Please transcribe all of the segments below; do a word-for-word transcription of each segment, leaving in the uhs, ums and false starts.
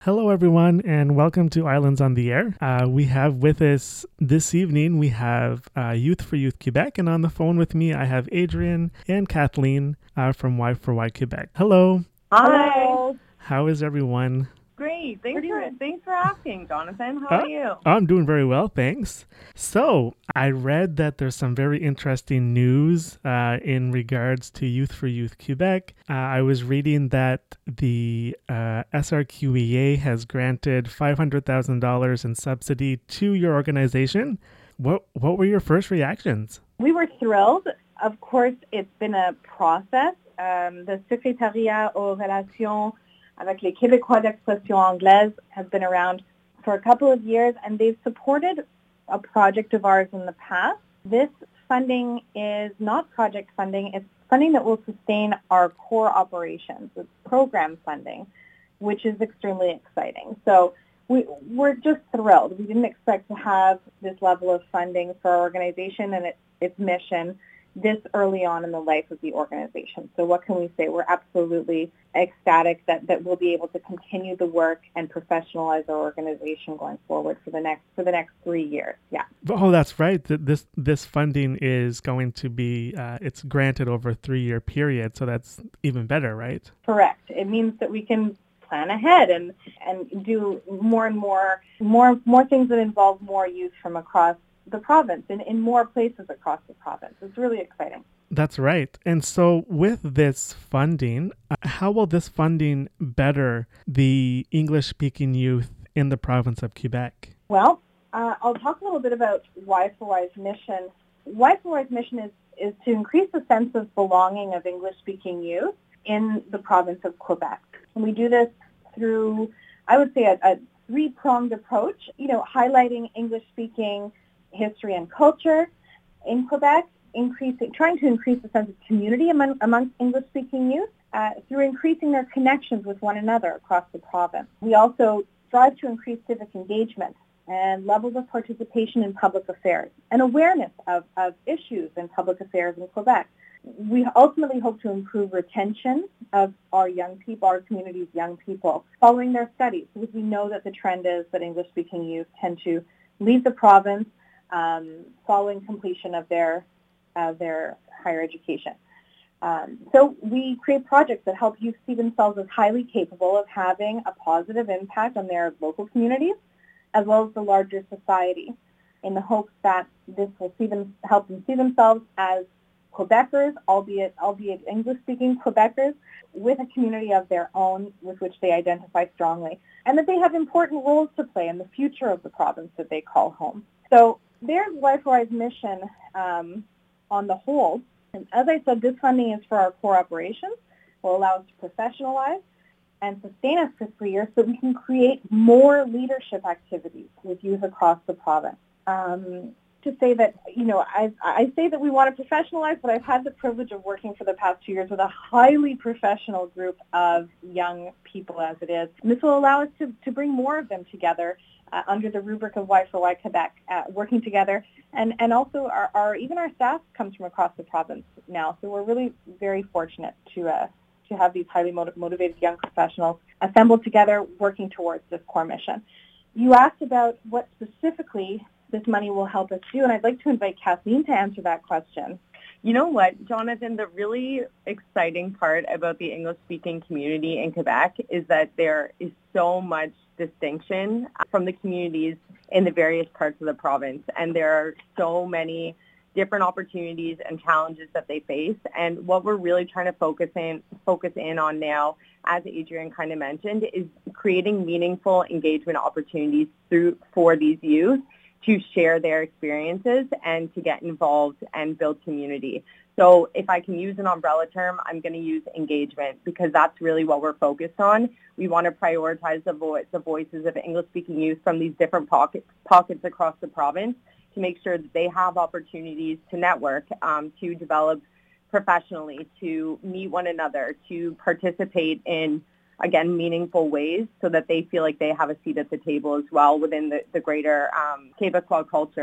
Hello, everyone, and welcome to Islands on the Air. Uh, we have with us this evening, we have uh, Youth for Youth Quebec, and on the phone with me, I have Adrian and Kathleen uh, from Y for Y Quebec. Hello. Hi. Hello. How is everyone? Great. Thanks Pretty for good. thanks for asking, Jonathan. How Uh, are you? I'm doing very well, thanks. So, I read that there's some very interesting news uh, in regards to Youth for Youth Quebec. Uh, I was reading that the uh, S R Q E A has granted five hundred thousand dollars in subsidy to your organization. What what were your first reactions? We were thrilled. Of course, it's been a process. Um, the Secrétariat aux relations avec les Québécois d'expression anglaise has been around for a couple of years, and they've supported a project of ours in the past. This funding is not project funding. It's funding that will sustain our core operations. It's program funding, which is extremely exciting. So we, we're just thrilled. We didn't expect to have this level of funding for our organization and its, its mission this early on in the life of the organization. So what can we say? We're absolutely ecstatic that, that we'll be able to continue the work and professionalize our organization going forward for the next for the next three years. Yeah. Oh, that's right. Th- This this funding is going to be uh, it's granted over a three year period, so that's even better, right? Correct. It means that we can plan ahead and, and do more and more more more things that involve more youth from across the province and in more places across the province. It's really exciting. That's right. And so with this funding, uh, how will this funding better the English-speaking youth in the province of Quebec? Well, uh, I'll talk a little bit about Y four Y's mission. Y four Y's mission is, is to increase the sense of belonging of English-speaking youth in the province of Quebec. And we do this through, I would say, a, a three-pronged approach, you know, highlighting English-speaking history and culture in Quebec, increasing, trying to increase the sense of community among, amongst English-speaking youth uh, through increasing their connections with one another across the province. We also strive to increase civic engagement and levels of participation in public affairs and awareness of, of issues in public affairs in Quebec. We ultimately hope to improve retention of our young people, our community's young people, following their studies, because we know that the trend is that English-speaking youth tend to leave the province Um, following completion of their uh, their higher education. Um, so we create projects that help youth see themselves as highly capable of having a positive impact on their local communities as well as the larger society, in the hopes that this will see them help them see themselves as Quebecers, albeit albeit English-speaking Quebecers, with a community of their own with which they identify strongly, and that they have important roles to play in the future of the province that they call home. So there's Y four Y's mission um, on the whole. And as I said, this funding is for our core operations, will allow us to professionalize and sustain us for three years so we can create more leadership activities with youth across the province. Um, to say that, you know, I, I say that we want to professionalize, but I've had the privilege of working for the past two years with a highly professional group of young people as it is. And this will allow us to, to bring more of them together Uh, under the rubric of Y four Y Quebec, uh, working together, and, and also our, our even our staff comes from across the province now. So we're really very fortunate to uh, to have these highly motiv- motivated young professionals assembled together, working towards this core mission. You asked about what specifically this money will help us do, and I'd like to invite Kathleen to answer that question. You know what, Jonathan, the really exciting part about the English-speaking community in Quebec is that there is so much distinction from the communities in the various parts of the province, and there are so many different opportunities and challenges that they face. And what we're really trying to focus in focus in on now, as Adrian kind of mentioned, is creating meaningful engagement opportunities through for these youth to share their experiences and to get involved and build community. So if I can use an umbrella term, I'm going to use engagement, because that's really what we're focused on. We want to prioritize the, vo- the voices of English-speaking youth from these different pockets, pockets across the province to make sure that they have opportunities to network, um, to develop professionally, to meet one another, to participate in, again, meaningful ways so that they feel like they have a seat at the table as well within the, the greater um, Quebecois culture.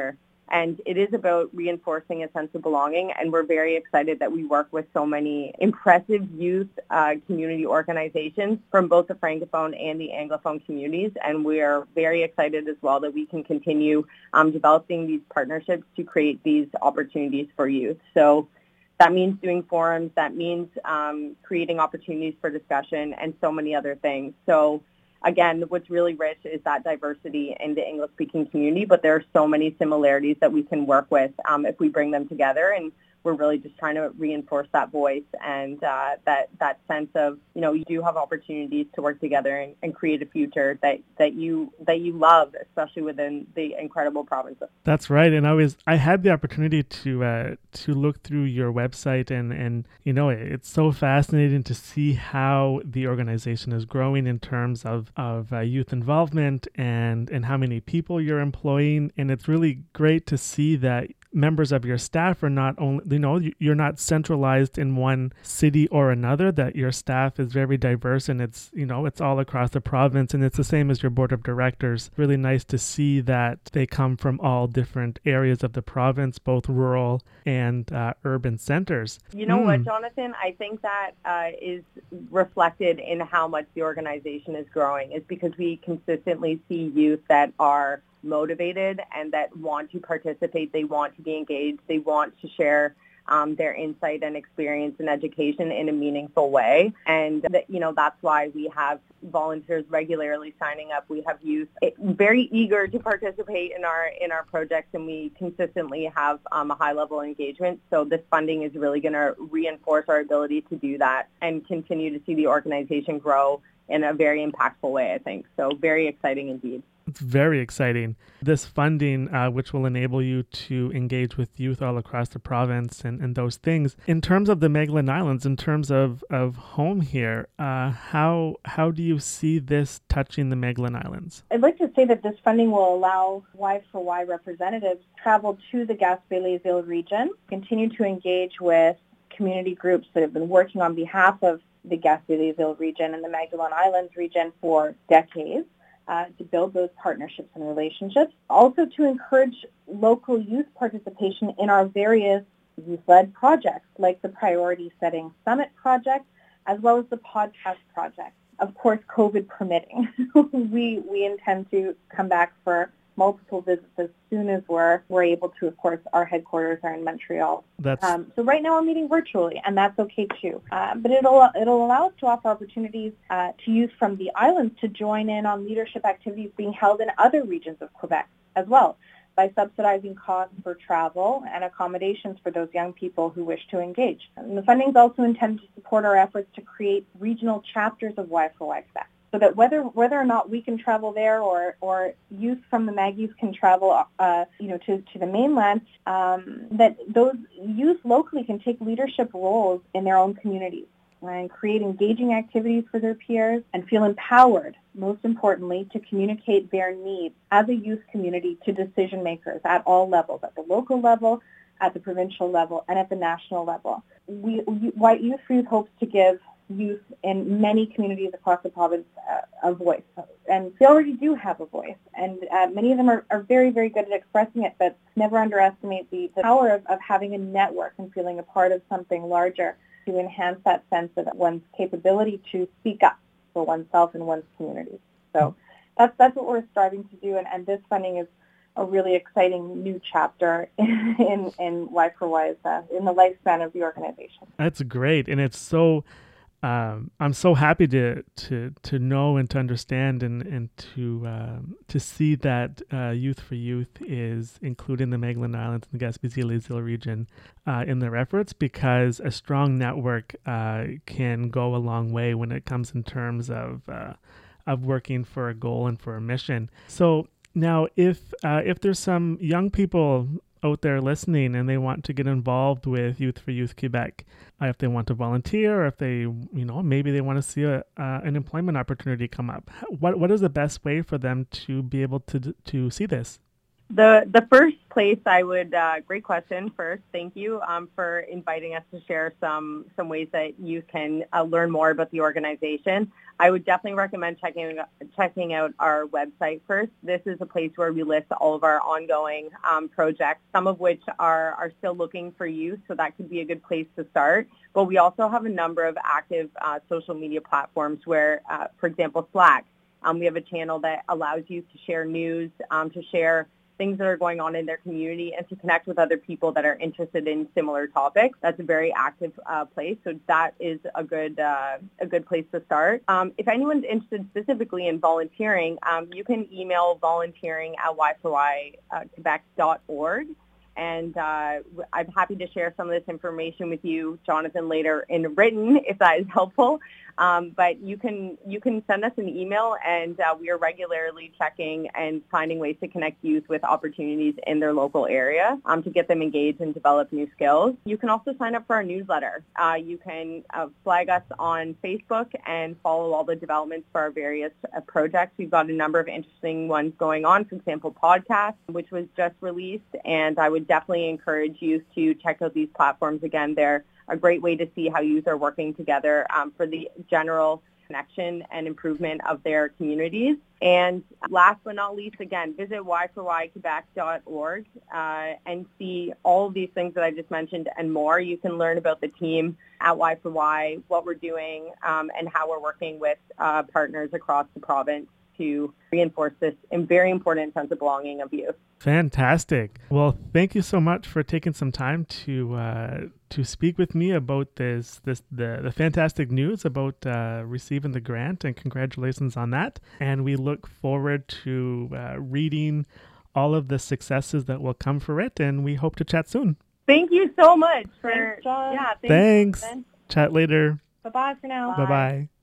And it is about reinforcing a sense of belonging, and we're very excited that we work with so many impressive youth uh, community organizations from both the Francophone and the Anglophone communities, and we are very excited as well that we can continue um, developing these partnerships to create these opportunities for youth. So that means doing forums, that means um, creating opportunities for discussion, and so many other things. So again, what's really rich is that diversity in the English-speaking community, but there are so many similarities that we can work with um, if we bring them together, and we're really just trying to reinforce that voice and uh, that that sense of, you know, you do have opportunities to work together and, and create a future that, that you that you love, especially within the incredible provinces. That's right, and I was I had the opportunity to uh, to look through your website, and, and you know, it's so fascinating to see how the organization is growing in terms of of uh, youth involvement and and how many people you're employing, and it's really great to see that members of your staff are not only, you know, you're not centralized in one city or another, that your staff is very diverse, and it's, you know, it's all across the province, and it's the same as your board of directors. Really nice to see that they come from all different areas of the province, both rural and uh, urban centers. You know mm. what, Jonathan? I think that uh, is reflected in how much the organization is growing, is because we consistently see youth that are motivated and that want to participate. They want to be engaged. They want to share um, their insight and experience and education in a meaningful way. And, that, you know, that's why we have volunteers regularly signing up. We have youth very eager to participate in our in our projects, and we consistently have um, a high level of engagement. So this funding is really going to reinforce our ability to do that and continue to see the organization grow in a very impactful way, I think. So very exciting indeed. It's very exciting. This funding, uh, which will enable you to engage with youth all across the province and, and those things. In terms of the Magdalen Islands, in terms of, of home here, uh, how how do you see this touching the Magdalen Islands? I'd like to say that this funding will allow Y for Y representatives to travel to the Gaspé-Les-Îles region, continue to engage with community groups that have been working on behalf of the Gaspé-Les-Îles region and the Magdalen Islands region for decades. Uh, to build those partnerships and relationships. Also to encourage local youth participation in our various youth-led projects, like the Priority Setting Summit project, as well as the podcast project. Of course, COVID permitting. we we intend to come back for multiple visits as soon as we're, we're able to. Of course, our headquarters are in Montreal. That's... Um, so right now we're meeting virtually, and that's okay too. Uh, but it'll it'll allow us to offer opportunities uh, to youth from the islands to join in on leadership activities being held in other regions of Quebec as well, by subsidizing costs for travel and accommodations for those young people who wish to engage. And the funding is also intended to support our efforts to create regional chapters of Y for Y Quebec, so that whether whether or not we can travel there, or, or youth from the Mag Youth can travel, uh, you know, to, to the mainland, um, that those youth locally can take leadership roles in their own communities and create engaging activities for their peers and feel empowered, most importantly, to communicate their needs as a youth community to decision makers at all levels, at the local level, at the provincial level, and at the national level. We, White Youth for Youth hopes to give youth in many communities across the province uh, a voice. And they already do have a voice. And uh, many of them are, are very, very good at expressing it, but never underestimate the, the power of, of having a network and feeling a part of something larger to enhance that sense of one's capability to speak up for oneself and one's community. So that's that's what we're striving to do, and, and this funding is a really exciting new chapter in in, in Y for Y's uh, in the lifespan of the organization. That's great, and it's so. Um, I'm so happy to, to to know and to understand and and to um, to see that uh, Youth for Youth is including the Magdalen Islands and the Gaspé-Les-Îles region uh, in their efforts, because a strong network uh, can go a long way when it comes in terms of uh, of working for a goal and for a mission. So now, if uh, if there's some young people out there listening and they want to get involved with Youth for Youth Quebec, uh, if they want to volunteer, or if they, you know, maybe they want to see a, uh, an employment opportunity come up, what what is the best way for them to be able to to see this? The the first place I would, uh, great question first, thank you um, for inviting us to share some, some ways that you can uh, learn more about the organization. I would definitely recommend checking checking out our website first. This is a place where we list all of our ongoing um, projects, some of which are, are still looking for use, so that could be a good place to start. But we also have a number of active uh, social media platforms where, uh, for example, Slack, um, we have a channel that allows you to share news, um, to share things that are going on in their community, and to connect with other people that are interested in similar topics. That's a very active uh, place, so that is a good uh, a good place to start. Um, if anyone's interested specifically in volunteering, um, you can email volunteering at y four y quebec dot org. And uh, I'm happy to share some of this information with you, Jonathan, later in written, if that is helpful. Um, but you can you can send us an email, and uh, we are regularly checking and finding ways to connect youth with opportunities in their local area um, to get them engaged and develop new skills. You can also sign up for our newsletter. Uh, you can uh, flag us on Facebook and follow all the developments for our various uh, projects. We've got a number of interesting ones going on, for example, podcast, which was just released, and I would definitely encourage youth to check out these platforms. Again, they're a great way to see how youth are working together um, for the general connection and improvement of their communities. And last but not least, again, visit y four y quebec dot org uh, and see all of these things that I just mentioned and more. You can learn about the team at Y four Y, what we're doing, um, and how we're working with uh, partners across the province to reinforce this very important sense of belonging of youth. Fantastic. Well, thank you so much for taking some time to uh, to speak with me about this this the, the fantastic news about uh, receiving the grant, and congratulations on that. And we look forward to uh, reading all of the successes that will come for it, and we hope to chat soon. Thank you so much for Thanks, John. yeah. Thanks. Thanks. Chat later. Bye-bye for now. Bye bye.